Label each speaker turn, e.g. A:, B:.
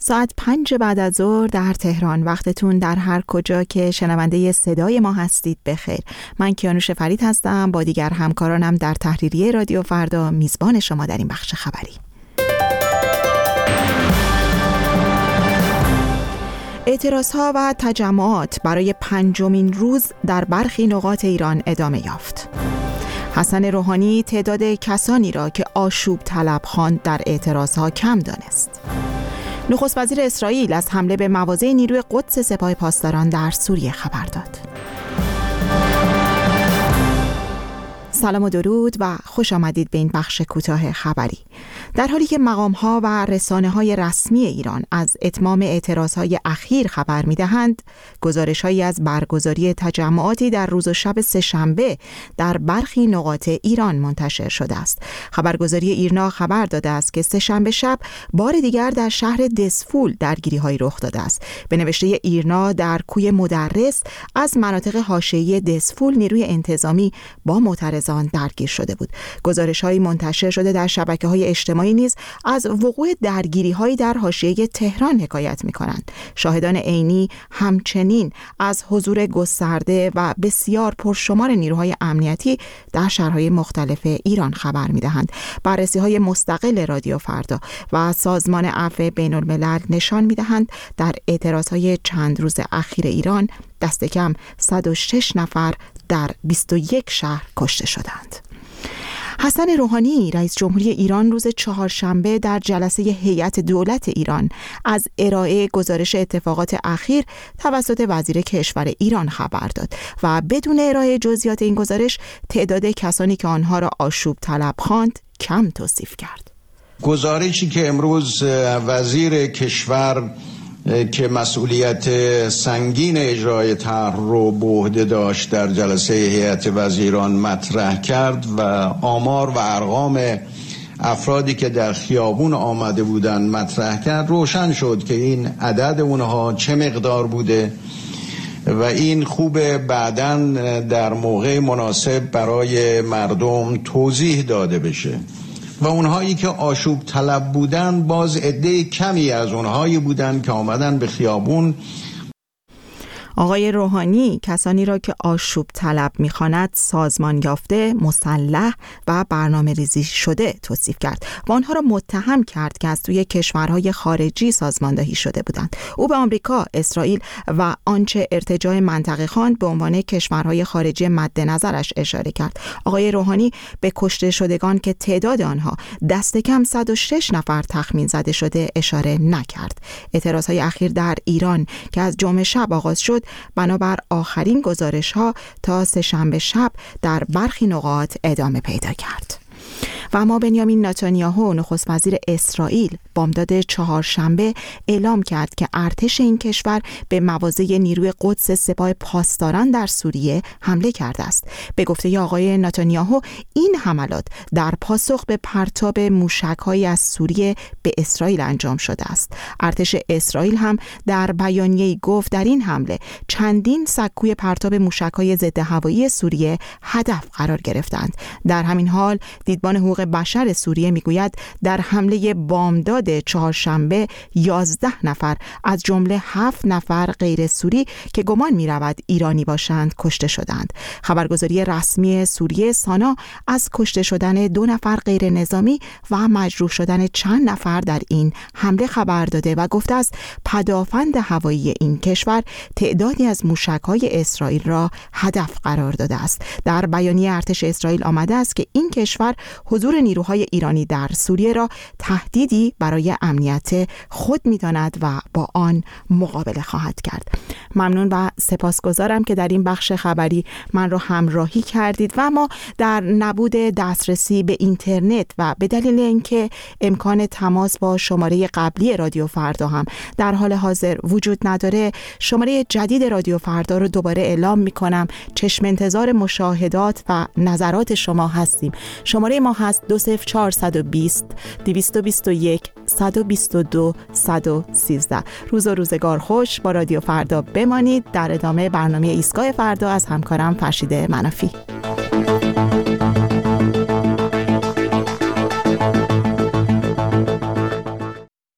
A: ساعت 5 بعد از ظهر در تهران. وقتتون در هر کجا که شنونده صدای ما هستید بخیر. من کیانوش فرید هستم، با دیگر همکارانم در تحریریه رادیو فردا میزبان شما در این بخش خبری. اعتراضها و تجمعات برای 5مین روز در برخی نقاط ایران ادامه یافت. حسن روحانی تعداد کسانی را که آشوب طلب خواند در اعتراضها کم دانست. نخست وزیر اسرائیل از حمله به مواضع نیروی قدس سپاه پاسداران در سوریه خبر داد. سلام و درود و خوش آمدید به این بخش کوتاه خبری. در حالی که مقام‌ها و رسانه‌های رسمی ایران از اتمام اعتراضهای اخیر خبر می‌دهند، گزارش‌هایی از برگزاری تجمعاتی در روز و شب سه‌شنبه در برخی نقاط ایران منتشر شده است. خبرگزاری ایرنا خبر داده است که سه‌شنبه شب بار دیگر در شهر دسفول درگیری‌هایی رخ داده است. به نوشته ایرنا، در کوی مدرس از مناطق حاشیه‌ای دسفول نیروی انتظامی با معترضان درگیر شده بود. گزارش‌های منتشر شده در شبکه‌های اجتماعی نیز از وقوع درگیری‌هایی در حاشیه تهران حکایت می‌کنند. شاهدان عینی همچنین از حضور گسترده و بسیار پرشمار نیروهای امنیتی در شهرهای مختلف ایران خبر می‌دهند. بررسی‌های مستقل رادیو فردا و سازمان عفو بین‌الملل نشان می‌دهند در اعتراضهای چند روز اخیر ایران دست کم 106 نفر در 21 شهر کشته شدند. حسن روحانی رئیس جمهوری ایران روز چهارشنبه در جلسه هیئت دولت ایران از ارائه گزارش اتفاقات اخیر توسط وزیر کشور ایران خبر داد و بدون ارائه جزئیات این گزارش تعداد کسانی که آنها را آشوب طلب خواند کم توصیف کرد.
B: گزارشی که امروز وزیر کشور که مسئولیت سنگین اجرای طرح رو به عهده داشت در جلسه هیئت وزیران مطرح کرد و آمار و ارقام افرادی که در خیابون آمده بودند مطرح کرد، روشن شد که این عدد اونها چه مقدار بوده و این خوبه بعداً در موقع مناسب برای مردم توضیح داده بشه. و اونهایی که آشوب طلب بودن باز عده کمی از اونهایی بودن که آمدن به خیابون.
A: آقای روحانی کسانی را که آشوب طلب می‌خواند سازمان یافته، مسلح و برنامه ریزی شده توصیف کرد و آنها را متهم کرد که از سوی کشورهای خارجی سازماندهی شده بودند. او به آمریکا، اسرائیل و آنچه ارتجاع منطقه خواند به عنوان کشورهای خارجی مد نظرش اشاره کرد. آقای روحانی به کشته شدگان که تعداد آنها دست کم 106 نفر تخمین زده شده اشاره نکرد. اعتراضهای اخیر در ایران که از جمعه شب آغاز شد بنابر آخرین گزارش‌ها تا سه‌شنبه شب در برخی نقاط ادامه پیدا کرد. و اما بنیامین نتانیاهو نخست وزیر اسرائیل بامداد چهارشنبه اعلام کرد که ارتش این کشور به مواضع نیروی قدس سپاه پاسداران در سوریه حمله کرده است. به گفته آقای نتانیاهو این حملات در پاسخ به پرتاب موشک‌هایی از سوریه به اسرائیل انجام شده است. ارتش اسرائیل هم در بیانیه‌ای گفت در این حمله چندین سکوی پرتاب موشک‌های ضد هوایی سوریه هدف قرار گرفتند. در همین حال دیدبان حقوق بشر سوریه میگوید در حمله بامداد چهارشنبه 11 نفر از جمله 7 نفر غیر سوری که گمان می‌رود ایرانی باشند کشته شدند. خبرگزاری رسمی سوریه سانا از کشته شدن 2 نفر غیر نظامی و مجروح شدن چند نفر در این حمله خبر داده و گفته است پدافند هوایی این کشور تعدادی از موشک‌های اسرائیل را هدف قرار داده است. در بیانیه ارتش اسرائیل آمده است که این کشور حضور نیروهای ایرانی در سوریه را تهدیدی برای امنیت خود می‌داند و با آن مقابله خواهد کرد. ممنون و سپاسگزارم که در این بخش خبری من را همراهی کردید و اما در نبود دسترسی به اینترنت و به دلیل اینکه امکان تماس با شماره قبلی رادیو فردا هم در حال حاضر وجود نداره، شماره جدید رادیو فردا رو دوباره اعلام می‌کنم. چشم انتظار مشاهدات و نظرات شما هستیم. شماره ما هست 20420 221 122 113. روز و روزگار خوش. با رادیو فردا بمانید. در ادامه برنامه ایستگاه فردا از همکارم فرشید منافی.